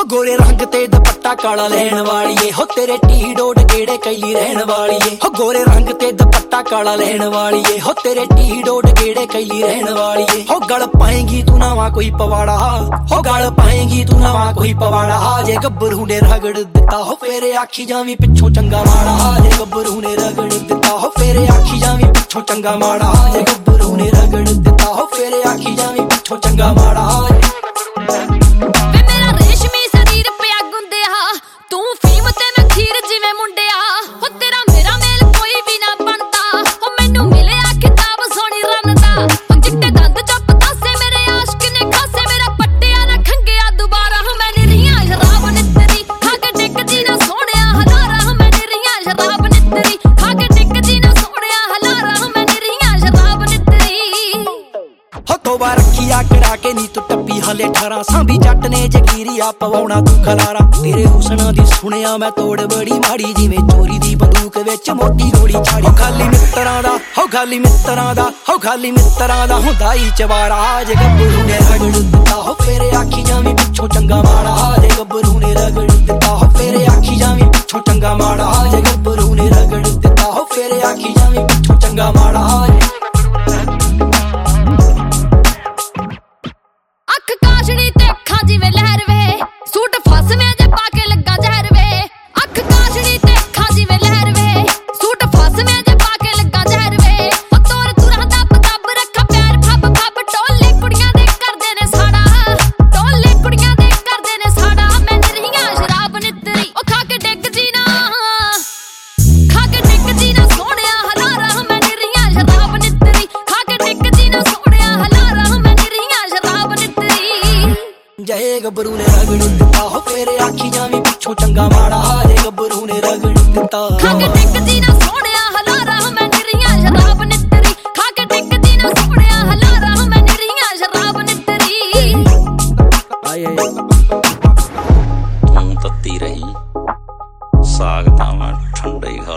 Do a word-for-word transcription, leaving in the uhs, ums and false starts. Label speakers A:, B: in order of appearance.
A: गोरे रंग ते दुपट्टा काला लैन वालिए हो तेरे टी डोड गेड़े कैली रहन वालिए हो गोरे रंग ते दुपट्टा काला लैन वालिए हो तेरे टी डोड गेड़े कैली रहन वालिए हो गल पाएंगी तू नवा कोई पवाड़ा हो गल पाएंगी तू नवा कोई पवाड़ा जे गब्बरू ने रगड़ दिता हो फेरे आखी जावी पिछों चंगा माड़ा जे गब्बरू ने रगड़ दिता हो फेरे आखी जावी पिछों चंगा माड़ा जे गब्बरू ने रगड़ दिता हो फेरे आखी जावी पिछों चंगा माड़ा करा के नी तू टप्पी हले अठारह सांभी जट ने जगीरी आ पवाउणा तू खलारा तेरे हुसना दी सुनिया मैं तोड़ बड़ी माड़ी जिवें चोरी दी बंदूक विच मोटी गोली छाड़ी खाली मित्तरां दा हो खाली मित्तरां दा हो खाली मित्तरां दा हुंदा ही चवारा जे गब्बरू ने रगड़ दिता हो फेरे आखी जावी पिछों चंगा माड़ा जे गब्बरू ने रगड़ दिता हो फेरे आखी जावी पिछों चंगा माड़ा जे गब्बरू ने रगड़ दिता हो फेरे आखी जावी पिछों चंगा माड़ा जे गब्बरू ने रगड़ दिता हो फेरे आखी जावी पिछों चंगा माड़ा जे गब्बरू ने रगड़ दिता खाके टिक जी ना सोहणिया हलारा मैं निरियां शराब नितरी खाके टिक जी ना सोहणिया हलारा मैं निरियां शराब नितरी आए तू तत्ती रही साग तां मैं ठंडे